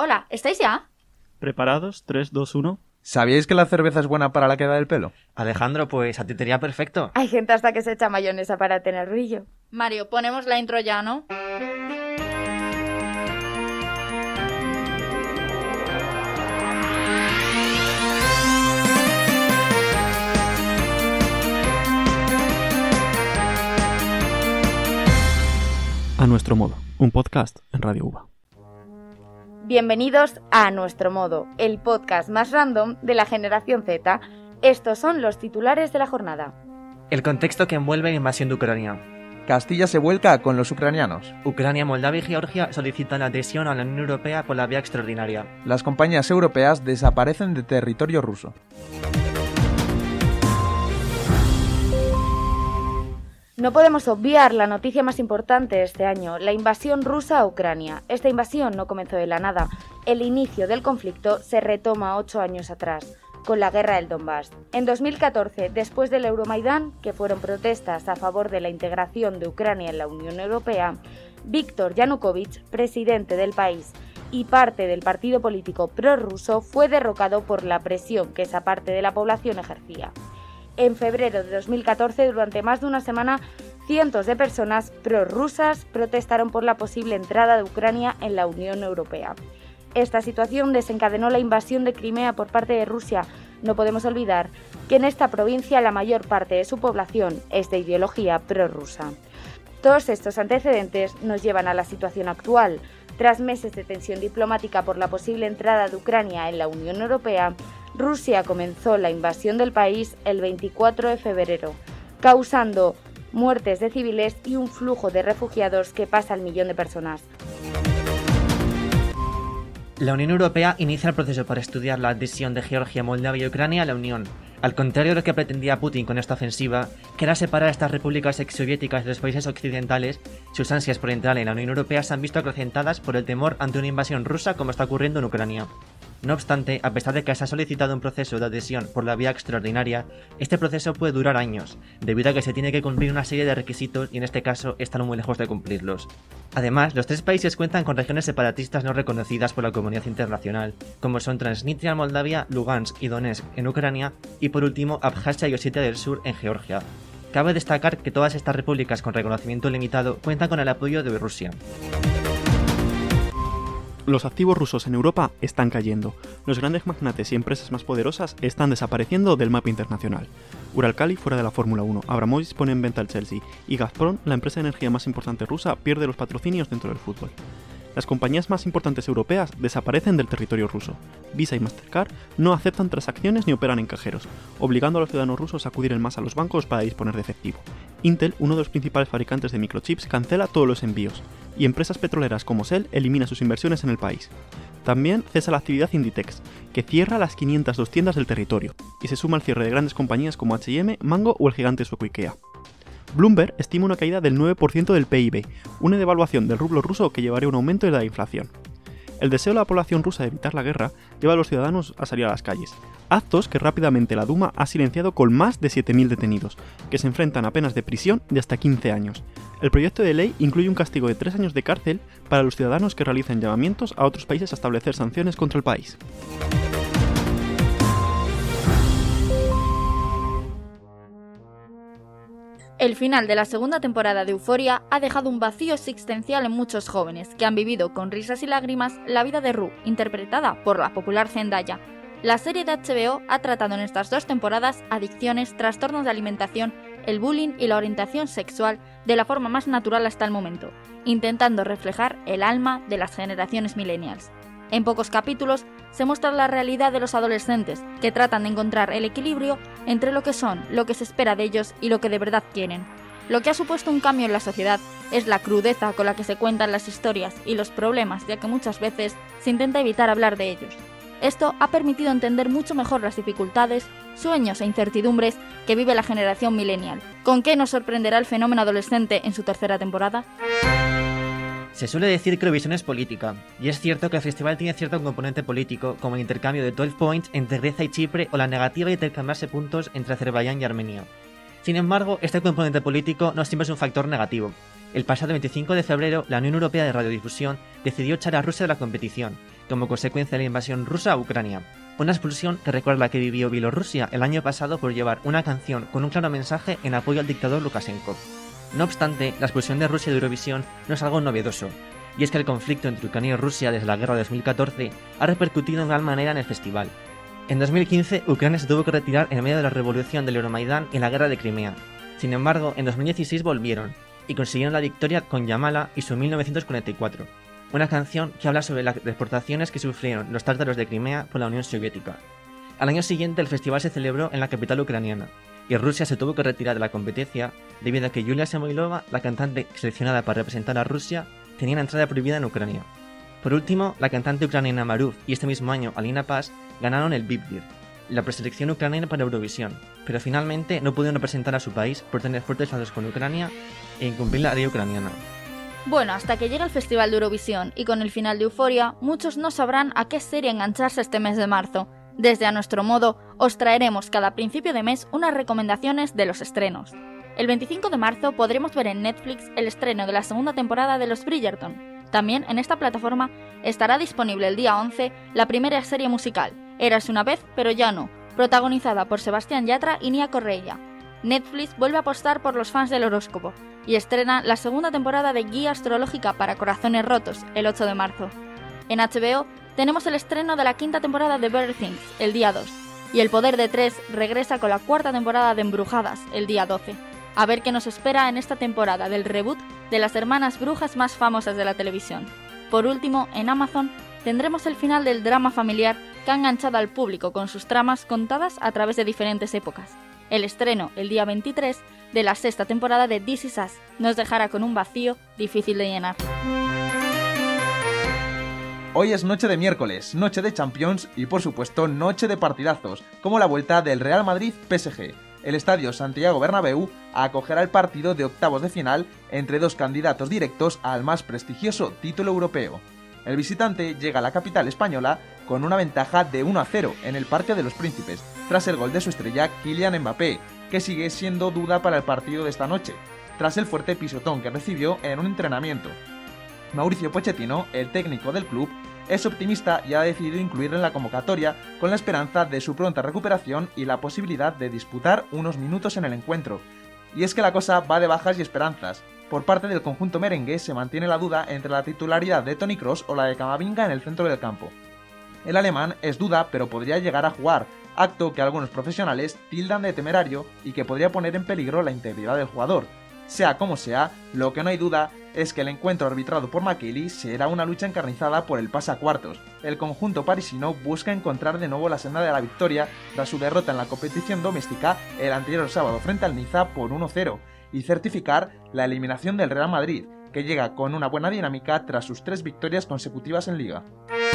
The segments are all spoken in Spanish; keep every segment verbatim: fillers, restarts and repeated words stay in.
Hola, ¿estáis ya? ¿Preparados? tres, dos, uno... ¿Sabíais que la cerveza es buena para la queda del pelo? Alejandro, pues a ti te iría perfecto. Hay gente hasta que se echa mayonesa para tener brillo. Mario, ponemos la intro ya, ¿no? A nuestro modo, un podcast en Radio Uva. Bienvenidos a A Nuestro Modo, el podcast más random de la generación Z. Estos son los titulares de la jornada. El contexto que envuelve la invasión de Ucrania. Castilla se vuelca con los ucranianos. Ucrania, Moldavia y Georgia solicitan la adhesión a la Unión Europea por la vía extraordinaria. Las compañías europeas desaparecen de territorio ruso. No podemos obviar la noticia más importante de este año, la invasión rusa a Ucrania. Esta invasión no comenzó de la nada. El inicio del conflicto se retoma ocho años atrás, con la guerra del Donbass. En dos mil catorce, después del Euromaidán, que fueron protestas a favor de la integración de Ucrania en la Unión Europea, Víktor Yanukovych, presidente del país y parte del partido político prorruso, fue derrocado por la presión que esa parte de la población ejercía. En febrero de dos mil catorce, durante más de una semana, cientos de personas prorrusas protestaron por la posible entrada de Ucrania en la Unión Europea. Esta situación desencadenó la invasión de Crimea por parte de Rusia. No podemos olvidar que en esta provincia la mayor parte de su población es de ideología prorrusa. Todos estos antecedentes nos llevan a la situación actual. Tras meses de tensión diplomática por la posible entrada de Ucrania en la Unión Europea, Rusia comenzó la invasión del país el veinticuatro de febrero, causando muertes de civiles y un flujo de refugiados que pasa al millón de personas. La Unión Europea inicia el proceso para estudiar la adhesión de Georgia, Moldavia y Ucrania a la Unión. Al contrario de lo que pretendía Putin con esta ofensiva, que era separar a estas repúblicas exsoviéticas de los países occidentales, sus ansias por entrar en la Unión Europea se han visto acrecentadas por el temor ante una invasión rusa como está ocurriendo en Ucrania. No obstante, a pesar de que se ha solicitado un proceso de adhesión por la vía extraordinaria, este proceso puede durar años, debido a que se tiene que cumplir una serie de requisitos y en este caso están muy lejos de cumplirlos. Además, los tres países cuentan con regiones separatistas no reconocidas por la comunidad internacional, como son Transnistria en Moldavia, Lugansk y Donetsk en Ucrania y por último Abjasia y Osetia del Sur en Georgia. Cabe destacar que todas estas repúblicas con reconocimiento limitado cuentan con el apoyo de Rusia. Los activos rusos en Europa están cayendo. Los grandes magnates y empresas más poderosas están desapareciendo del mapa internacional. Uralkali fuera de la Fórmula uno, Abramovich pone en venta el Chelsea y Gazprom, la empresa de energía más importante rusa, pierde los patrocinios dentro del fútbol. Las compañías más importantes europeas desaparecen del territorio ruso. Visa y Mastercard no aceptan transacciones ni operan en cajeros, obligando a los ciudadanos rusos a acudir en masa a los bancos para disponer de efectivo. Intel, uno de los principales fabricantes de microchips, cancela todos los envíos, y empresas petroleras como Shell elimina sus inversiones en el país. También cesa la actividad Inditex, que cierra las quinientas dos tiendas del territorio, y se suma al cierre de grandes compañías como H y M, Mango o el gigante sueco IKEA. Bloomberg estima una caída del nueve por ciento del P I B, una devaluación del rublo ruso que llevaría a un aumento de la inflación. El deseo de la población rusa de evitar la guerra lleva a los ciudadanos a salir a las calles, actos que rápidamente la Duma ha silenciado con más de siete mil detenidos, que se enfrentan a penas de prisión de hasta quince años. El proyecto de ley incluye un castigo de tres años de cárcel para los ciudadanos que realicen llamamientos a otros países a establecer sanciones contra el país. El final de la segunda temporada de Euphoria ha dejado un vacío existencial en muchos jóvenes que han vivido con risas y lágrimas la vida de Rue, interpretada por la popular Zendaya. La serie de H B O ha tratado en estas dos temporadas adicciones, trastornos de alimentación, el bullying y la orientación sexual de la forma más natural hasta el momento, intentando reflejar el alma de las generaciones millennials. En pocos capítulos se muestra la realidad de los adolescentes, que tratan de encontrar el equilibrio entre lo que son, lo que se espera de ellos y lo que de verdad quieren. Lo que ha supuesto un cambio en la sociedad es la crudeza con la que se cuentan las historias y los problemas, ya que muchas veces se intenta evitar hablar de ellos. Esto ha permitido entender mucho mejor las dificultades, sueños e incertidumbres que vive la generación millennial. ¿Con qué nos sorprenderá el fenómeno adolescente en su tercera temporada? Se suele decir que Eurovisión es política, y es cierto que el festival tiene cierto componente político, como el intercambio de doce points entre Grecia y Chipre o la negativa de intercambiarse puntos entre Azerbaiyán y Armenia. Sin embargo, este componente político no siempre es un factor negativo. El pasado veinticinco de febrero, la Unión Europea de Radiodifusión decidió echar a Rusia de la competición, como consecuencia de la invasión rusa a Ucrania. Una expulsión que recuerda la que vivió Bielorrusia el año pasado por llevar una canción con un claro mensaje en apoyo al dictador Lukashenko. No obstante, la expulsión de Rusia de Eurovisión no es algo novedoso, y es que el conflicto entre Ucrania y Rusia desde la guerra de dos mil catorce ha repercutido en gran manera en el festival. En dos mil quince, Ucrania se tuvo que retirar en medio de la revolución del Euromaidán y la guerra de Crimea. Sin embargo, en dos mil dieciséis volvieron, y consiguieron la victoria con Yamala y su mil novecientos cuarenta y cuatro, una canción que habla sobre las deportaciones que sufrieron los tártaros de Crimea por la Unión Soviética. Al año siguiente, el festival se celebró en la capital ucraniana, y Rusia se tuvo que retirar de la competencia debido a que Yulia Samoilova, la cantante seleccionada para representar a Rusia, tenía una entrada prohibida en Ucrania. Por último, la cantante ucraniana Maruf y este mismo año Alina Paz ganaron el Big Beer, la preselección ucraniana para Eurovisión, pero finalmente no pudieron representar a su país por tener fuertes lazos con Ucrania e incumplir la ley ucraniana. Bueno, hasta que llegue el Festival de Eurovisión y con el final de Euphoria, muchos no sabrán a qué serie engancharse este mes de marzo. Desde A Nuestro Modo, os traeremos cada principio de mes unas recomendaciones de los estrenos. El veinticinco de marzo podremos ver en Netflix el estreno de la segunda temporada de Los Bridgerton. También en esta plataforma estará disponible el día once la primera serie musical, Érase una vez, pero ya no, protagonizada por Sebastián Yatra y Nia Correia. Netflix vuelve a apostar por los fans del horóscopo y estrena la segunda temporada de Guía Astrológica para Corazones Rotos el ocho de marzo. En H B O tenemos el estreno de la quinta temporada de Better Things el día dos y El Poder de Tres regresa con la cuarta temporada de Embrujadas el día doce. A ver qué nos espera en esta temporada del reboot de las hermanas brujas más famosas de la televisión. Por último, en Amazon tendremos el final del drama familiar que ha enganchado al público con sus tramas contadas a través de diferentes épocas. El estreno, el día veintitrés, de la sexta temporada de This Is Us nos dejará con un vacío difícil de llenar. Hoy es noche de miércoles, noche de Champions y por supuesto noche de partidazos, como la vuelta del Real Madrid P S G. El estadio Santiago Bernabéu acogerá el partido de octavos de final entre dos candidatos directos al más prestigioso título europeo. El visitante llega a la capital española con una ventaja de uno a cero en el Parque de los Príncipes, tras el gol de su estrella Kylian Mbappé, que sigue siendo duda para el partido de esta noche, tras el fuerte pisotón que recibió en un entrenamiento. Mauricio Pochettino, el técnico del club, es optimista y ha decidido incluirlo en la convocatoria con la esperanza de su pronta recuperación y la posibilidad de disputar unos minutos en el encuentro. Y es que la cosa va de bajas y esperanzas. Por parte del conjunto merengue se mantiene la duda entre la titularidad de Toni Kroos o la de Camavinga en el centro del campo. El alemán es duda, pero podría llegar a jugar, acto que algunos profesionales tildan de temerario y que podría poner en peligro la integridad del jugador. Sea como sea, lo que no hay duda es que el encuentro arbitrado por McKinley será una lucha encarnizada por el pase a cuartos. El conjunto parisino busca encontrar de nuevo la senda de la victoria tras su derrota en la competición doméstica el anterior sábado frente al Niza por uno cero y certificar la eliminación del Real Madrid, que llega con una buena dinámica tras sus tres victorias consecutivas en Liga.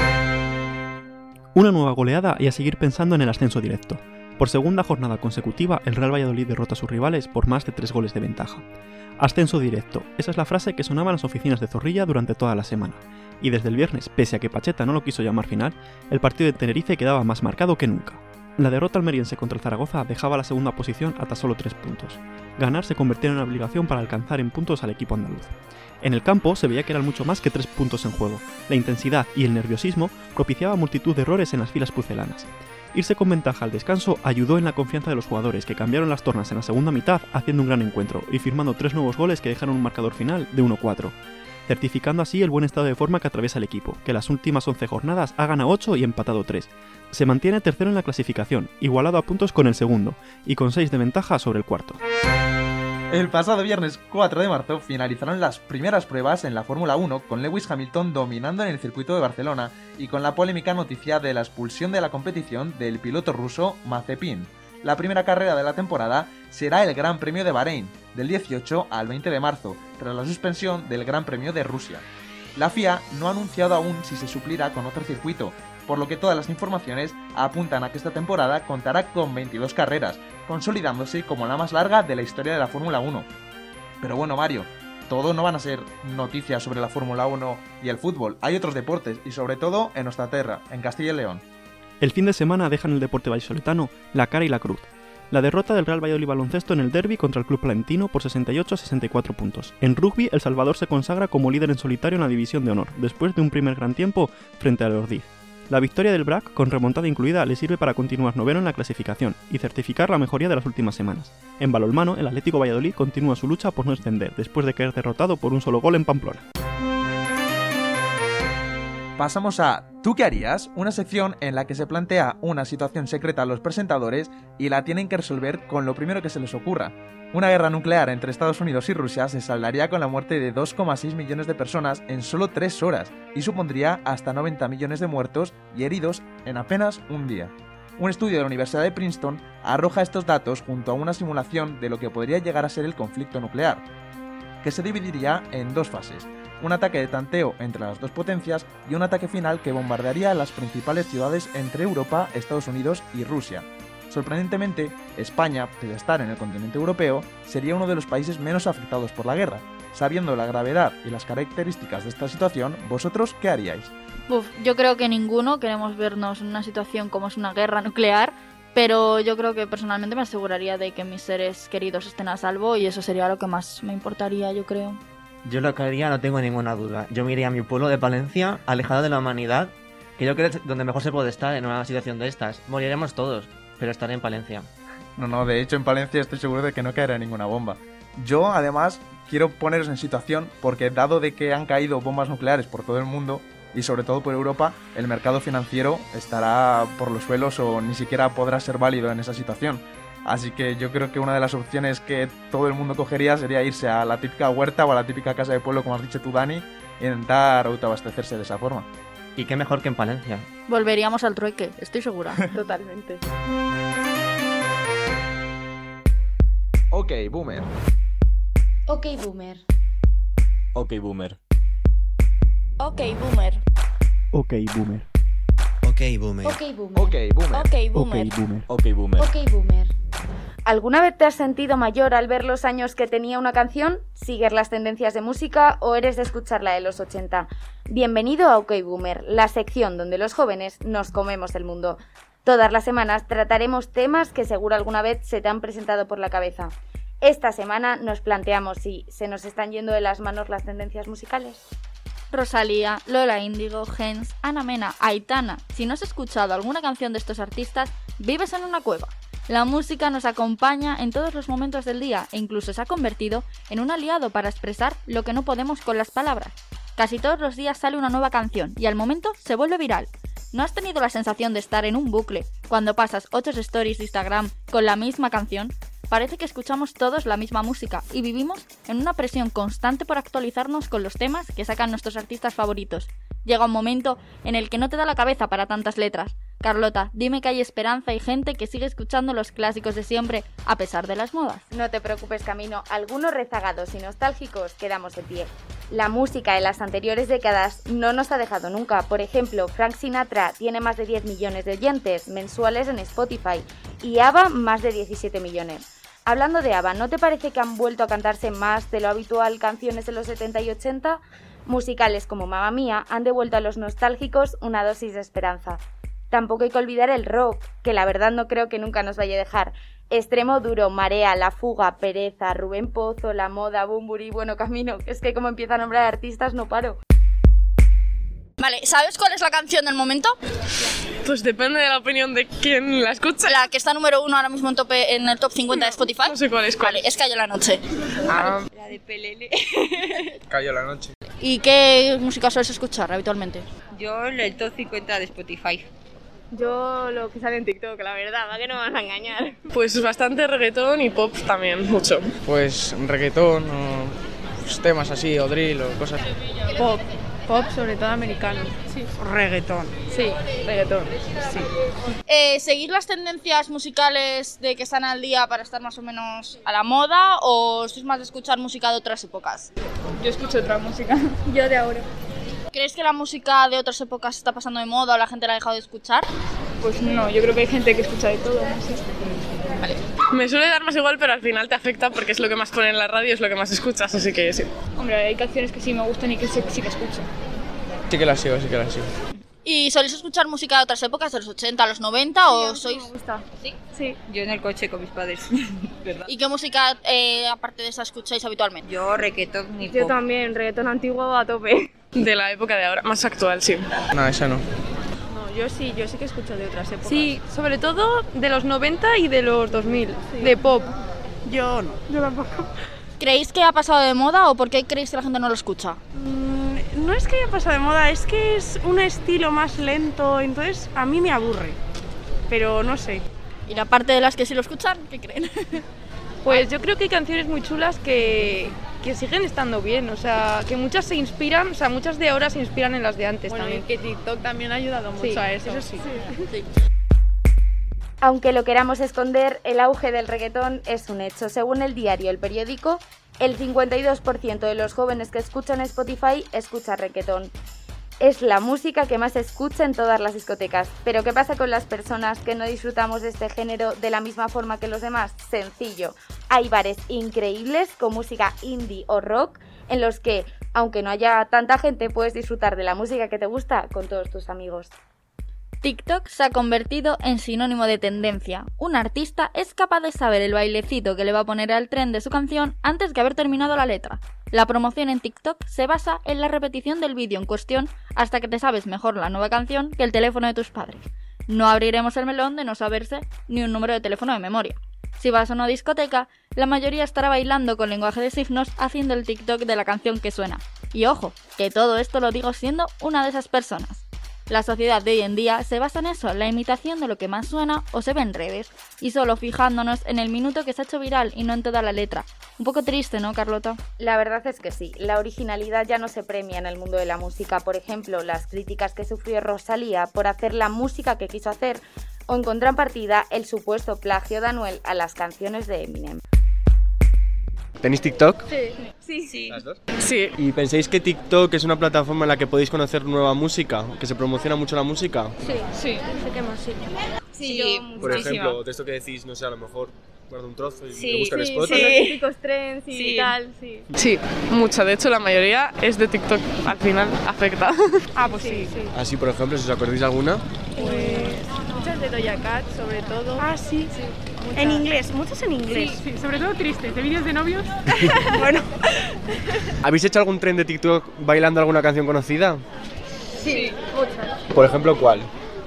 Una nueva goleada y a seguir pensando en el ascenso directo. Por segunda jornada consecutiva, el Real Valladolid derrota a sus rivales por más de tres goles de ventaja. Ascenso directo, esa es la frase que sonaba en las oficinas de Zorrilla durante toda la semana. Y desde el viernes, pese a que Pacheta no lo quiso llamar final, el partido de Tenerife quedaba más marcado que nunca. La derrota almeriense contra el Zaragoza dejaba la segunda posición hasta solo tres puntos. Ganar se convertía en una obligación para alcanzar en puntos al equipo andaluz. En el campo se veía que eran mucho más que tres puntos en juego. La intensidad y el nerviosismo propiciaba multitud de errores en las filas pucelanas. Irse con ventaja al descanso ayudó en la confianza de los jugadores, que cambiaron las tornas en la segunda mitad haciendo un gran encuentro y firmando tres nuevos goles que dejaron un marcador final de uno cuatro, certificando así el buen estado de forma que atraviesa el equipo, que las últimas once jornadas ha ganado ocho y empatado tres. Se mantiene tercero en la clasificación, igualado a puntos con el segundo, y con seis de ventaja sobre el cuarto. El pasado viernes cuatro de marzo finalizaron las primeras pruebas en la Fórmula uno con Lewis Hamilton dominando en el circuito de Barcelona y con la polémica noticia de la expulsión de la competición del piloto ruso Mazepin. La primera carrera de la temporada será el Gran Premio de Bahrein, del dieciocho al veinte de marzo, tras la suspensión del Gran Premio de Rusia. La F I A no ha anunciado aún si se suplirá con otro circuito, por lo que todas las informaciones apuntan a que esta temporada contará con veintidós carreras, consolidándose como la más larga de la historia de la Fórmula uno. Pero bueno, Mario, todo no van a ser noticias sobre la Fórmula uno y el fútbol, hay otros deportes y sobre todo en nuestra tierra, en Castilla y León. El fin de semana deja en el deporte vallisoletano la cara y la cruz. La derrota del Real Valladolid Baloncesto en el derbi contra el Club Palentino por sesenta y ocho a sesenta y cuatro puntos. En rugby, El Salvador se consagra como líder en solitario en la División de Honor, después de un primer gran tiempo frente al Ordiz. La victoria del B R A C, con remontada incluida, le sirve para continuar noveno en la clasificación y certificar la mejoría de las últimas semanas. En balonmano, el Atlético Valladolid continúa su lucha por no descender, después de caer derrotado por un solo gol en Pamplona. Pasamos a ¿Tú qué harías?, una sección en la que se plantea una situación secreta a los presentadores y la tienen que resolver con lo primero que se les ocurra. Una guerra nuclear entre Estados Unidos y Rusia se saldaría con la muerte de dos coma seis millones de personas en solo tres horas y supondría hasta noventa millones de muertos y heridos en apenas un día. Un estudio de la Universidad de Princeton arroja estos datos junto a una simulación de lo que podría llegar a ser el conflicto nuclear, que se dividiría en dos fases. Un ataque de tanteo entre las dos potencias y un ataque final que bombardearía las principales ciudades entre Europa, Estados Unidos y Rusia. Sorprendentemente, España, pese a estar en el continente europeo, sería uno de los países menos afectados por la guerra. Sabiendo la gravedad y las características de esta situación, ¿vosotros qué haríais? Uf, yo creo que ninguno queremos vernos en una situación como es una guerra nuclear, pero yo creo que personalmente me aseguraría de que mis seres queridos estén a salvo y eso sería lo que más me importaría, yo creo. Yo lo que haría, no tengo ninguna duda. Yo me iría a mi pueblo de Palencia, alejado de la humanidad, que yo creo que es donde mejor se puede estar en una situación de estas. Moriremos todos, pero estaré en Palencia. No, no, de hecho en Palencia estoy seguro de que no caerá ninguna bomba. Yo, además, quiero poneros en situación porque dado de que han caído bombas nucleares por todo el mundo y sobre todo por Europa, el mercado financiero estará por los suelos o ni siquiera podrá ser válido en esa situación. Así que yo creo que una de las opciones que todo el mundo cogería sería irse a la típica huerta o a la típica casa de pueblo, como has dicho tú, Dani, e intentar autoabastecerse de esa forma. Y qué mejor que en Palencia. Volveríamos al trueque, estoy segura. Totalmente. Ok, boomer. Ok, boomer. Ok, boomer. Ok, boomer. Ok, boomer. Ok, boomer. Ok, boomer. Ok, boomer. Ok, Ok, boomer. boomer. Ok, boomer. Ok, boomer. ¿Alguna vez te has sentido mayor al ver los años que tenía una canción? ¿Sigues las tendencias de música o eres de escucharla de los ochenta? Bienvenido a OK Boomer, la sección donde los jóvenes nos comemos el mundo. Todas las semanas trataremos temas que seguro alguna vez se te han presentado por la cabeza. Esta semana nos planteamos si se nos están yendo de las manos las tendencias musicales. Rosalía, Lola Índigo, Gens, Ana Mena, Aitana. Si no has escuchado alguna canción de estos artistas, vives en una cueva. La música nos acompaña en todos los momentos del día e incluso se ha convertido en un aliado para expresar lo que no podemos con las palabras. Casi todos los días sale una nueva canción y al momento se vuelve viral. ¿No has tenido la sensación de estar en un bucle cuando pasas ocho stories de Instagram con la misma canción? Parece que escuchamos todos la misma música y vivimos en una presión constante por actualizarnos con los temas que sacan nuestros artistas favoritos. Llega un momento en el que no te da la cabeza para tantas letras. Carlota, dime que hay esperanza y gente que sigue escuchando los clásicos de siempre a pesar de las modas. No te preocupes, Camino, algunos rezagados y nostálgicos quedamos de pie. La música de las anteriores décadas no nos ha dejado nunca. Por ejemplo, Frank Sinatra tiene más de diez millones de oyentes mensuales en Spotify y ABBA más de diecisiete millones. Hablando de ABBA, ¿no te parece que han vuelto a cantarse más de lo habitual canciones de los setenta y ochenta? Musicales como Mamma Mía han devuelto a los nostálgicos una dosis de esperanza. Tampoco hay que olvidar el rock, que la verdad no creo que nunca nos vaya a dejar. Extremo Duro, Marea, La Fuga, Pereza, Rubén Pozo, La Moda, Bunbury, bueno, Camino, es que como empieza a nombrar artistas no paro. Vale, ¿sabes cuál es la canción del momento? Pues depende de la opinión de quien la escucha. La que está número uno ahora mismo en, tope, en el top cincuenta de Spotify. No sé cuál es cuál. Vale, es Cayó la Noche. Ah, La de Pelele. Cayó la noche. ¿Y qué música sueles escuchar habitualmente? Yo el top cincuenta de Spotify. Yo lo que sale en TikTok, la verdad, ¿para qué no me vas a engañar? pues bastante reggaetón y pop también, mucho. Pues reggaetón o pues, temas así, o drill o cosas. Pop, pop sobre todo americano. Sí. Reggaetón. Sí, reggaetón, sí. Eh, ¿Seguir las tendencias musicales de que están al día para estar más o menos a la moda o sois más de escuchar música de otras épocas? Yo escucho otra música. Yo de ahora. ¿Crees que la música de otras épocas está pasando de moda o la gente la ha dejado de escuchar? Pues no, yo creo que hay gente que escucha de todo, no sé. Vale. Me suele dar más igual, pero al final te afecta porque es lo que más ponen en la radio, es lo que más escuchas, así que sí. Hombre, hay canciones que sí me gustan y que sí, sí que escucho. Sí que las sigo, sí que las sigo. ¿Y soléis escuchar música de otras épocas, de los ochenta, los noventa, sí, o sois...? Me gusta. ¿Sí? Sí, yo en el coche con mis padres. ¿Y qué música, eh, aparte de esa, escucháis habitualmente? Yo reggaetón y Yo pop. también, reggaetón antiguo a tope. De la época de ahora, más actual, sí. No, esa no. No, yo sí, yo sí que escucho de otras épocas. Sí, sobre todo de los noventa y de los dos mil, sí. De pop. Yo no. Yo tampoco. ¿Creéis que ha pasado de moda o por qué creéis que la gente no lo escucha? Mm, no es que haya pasado de moda, es que es un estilo más lento, entonces a mí me aburre. Pero no sé. ¿Y la parte de las que sí lo escuchan, qué creen? Pues yo creo que hay canciones muy chulas que, que siguen estando bien, o sea, que muchas se inspiran, o sea, muchas de ahora se inspiran en las de antes Bueno, también. y que TikTok también ha ayudado mucho Sí, a eso. eso sí. Sí. Aunque lo queramos esconder, el auge del reggaetón es un hecho. Según el diario El Periódico, el cincuenta y dos por ciento de los jóvenes que escuchan Spotify escucha reggaetón. Es la música que más se escucha en todas las discotecas. Pero ¿qué pasa con las personas que no disfrutamos de este género de la misma forma que los demás? Sencillo. Hay bares increíbles con música indie o rock en los que, aunque no haya tanta gente, puedes disfrutar de la música que te gusta con todos tus amigos. TikTok se ha convertido en sinónimo de tendencia. Un artista es capaz de saber el bailecito que le va a poner al tren de su canción antes que haber terminado la letra. La promoción en TikTok se basa en la repetición del vídeo en cuestión hasta que te sabes mejor la nueva canción que el teléfono de tus padres. No abriremos el melón de no saberse ni un número de teléfono de memoria. Si vas a una discoteca, la mayoría estará bailando con lenguaje de signos haciendo el TikTok de la canción que suena. Y ojo, que todo esto lo digo siendo una de esas personas. La sociedad de hoy en día se basa en eso, la imitación de lo que más suena o se ve en redes, y solo fijándonos en el minuto que se ha hecho viral y no en toda la letra. Un poco triste, ¿no, Carlota? La verdad es que sí, la originalidad ya no se premia en el mundo de la música. Por ejemplo, las críticas que sufrió Rosalía por hacer la música que quiso hacer, o en contrapartida, el supuesto plagio de Anuel a las canciones de Eminem. ¿Tenéis TikTok? Sí, sí, sí. ¿Las dos? Sí. ¿Y pensáis que TikTok es una plataforma en la que podéis conocer nueva música? ¿Que se promociona mucho la música? Sí, sí. Sé que más sí. Sí, yo Por muchísimo. ejemplo, de esto que decís, no sé, a lo mejor guardo un trozo y Sí, lo busco en Sí, Spotify. sí, los típicos trends y Sí. tal, sí. Sí, mucha. De hecho, la mayoría es de TikTok. Al final afecta. Ah, pues sí. Sí, sí. Así, por ejemplo, si os acordáis de alguna. Pues muchas de Doja Cat, sobre todo. Ah, sí. Sí, En muchas. inglés, muchos en inglés. Sí, sí, sobre todo tristes, de vídeos de novios. Bueno. ¿Habéis hecho algún tren de TikTok bailando alguna canción conocida? Sí, muchas. Por ejemplo, ¿cuál?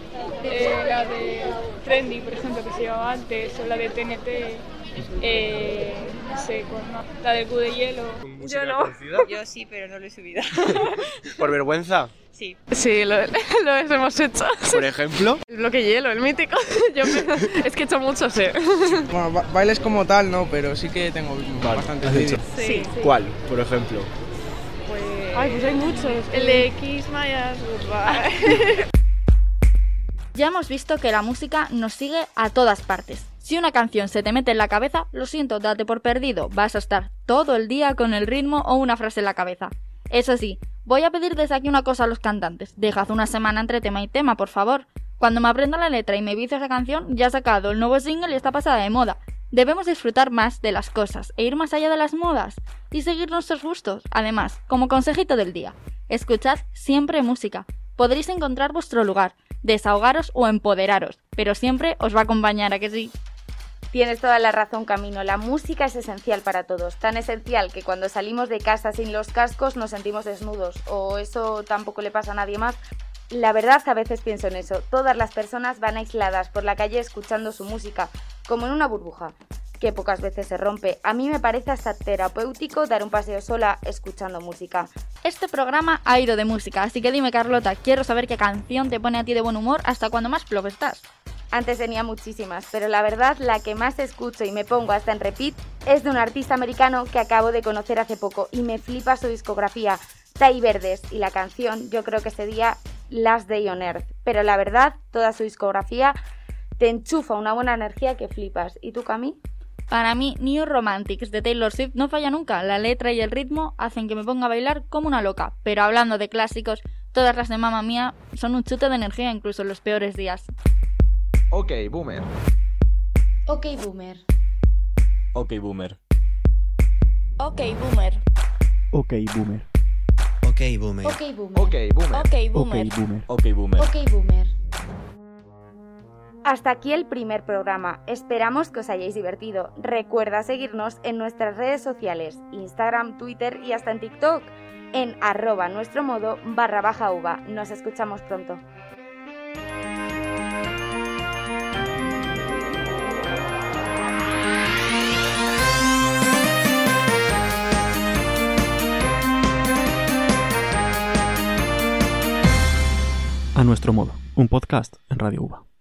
Eh, la de Trendy, por ejemplo, que se llevaba antes, o la de T N T, eh, no sé, cuál más. La del Q de hielo. ¿Música Yo no. conocida? Yo sí, pero no lo he subido. ¿Por vergüenza? Sí. Sí, lo, lo hemos hecho. Por ejemplo. El bloque hielo, el mítico. Yo me- es que he hecho muchos, eh. Bueno, ba- bailes como tal no, pero sí que tengo Vale, bastantes has vídeos. hecho. Sí. ¿Cuál, por ejemplo? Pues... Ay, pues hay muchos. El de Kiss My Ass Goodbye. Ya hemos visto que la música nos sigue a todas partes. Si una canción se te mete en la cabeza, lo siento, date por perdido, vas a estar todo el día con el ritmo o una frase en la cabeza. Eso sí, voy a pedir desde aquí una cosa a los cantantes, dejad una semana entre tema y tema, por favor. Cuando me aprenda la letra y me vicio esa canción, ya ha sacado el nuevo single y está pasada de moda. Debemos disfrutar más de las cosas e ir más allá de las modas y seguir nuestros gustos. Además, como consejito del día, escuchad siempre música. Podréis encontrar vuestro lugar, desahogaros o empoderaros, pero siempre os va a acompañar, ¿a que sí? Tienes toda la razón, Camino. La música es esencial para todos. Tan esencial que cuando salimos de casa sin los cascos nos sentimos desnudos. O eso tampoco le pasa a nadie más. La verdad, a veces pienso en eso. Todas las personas van aisladas por la calle escuchando su música, como en una burbuja, que pocas veces se rompe. A mí me parece hasta terapéutico dar un paseo sola escuchando música. Este programa ha ido de música, así que dime, Carlota, quiero saber qué canción te pone a ti de buen humor hasta cuando más flop estás. Antes tenía muchísimas, pero la verdad la que más escucho y me pongo hasta en repeat es de un artista americano que acabo de conocer hace poco y me flipa su discografía, Tai Verdes, y la canción yo creo que sería Last Day on Earth, pero la verdad toda su discografía te enchufa una buena energía que flipas. ¿Y tú, Cami? Para mí, New Romantics de Taylor Swift no falla nunca, la letra y el ritmo hacen que me ponga a bailar como una loca, pero hablando de clásicos, todas las de Mamma Mía son un chute de energía incluso en los peores días. Ok, Boomer. Ok, Boomer. Ok, Boomer. Ok, Boomer. Ok, Boomer. Ok, Ok, boomer. Ok, boomer. Ok, boomer. Ok, Ok, boomer. boomer. Ok, boomer. Ok, boomer. Hasta aquí el primer programa. Esperamos que os hayáis divertido. Recuerda seguirnos en nuestras redes sociales, Instagram, Twitter y hasta en TikTok, en arroba nuestro modo barra baja uva. Nos escuchamos pronto. A nuestro modo, un podcast en Radio Uva.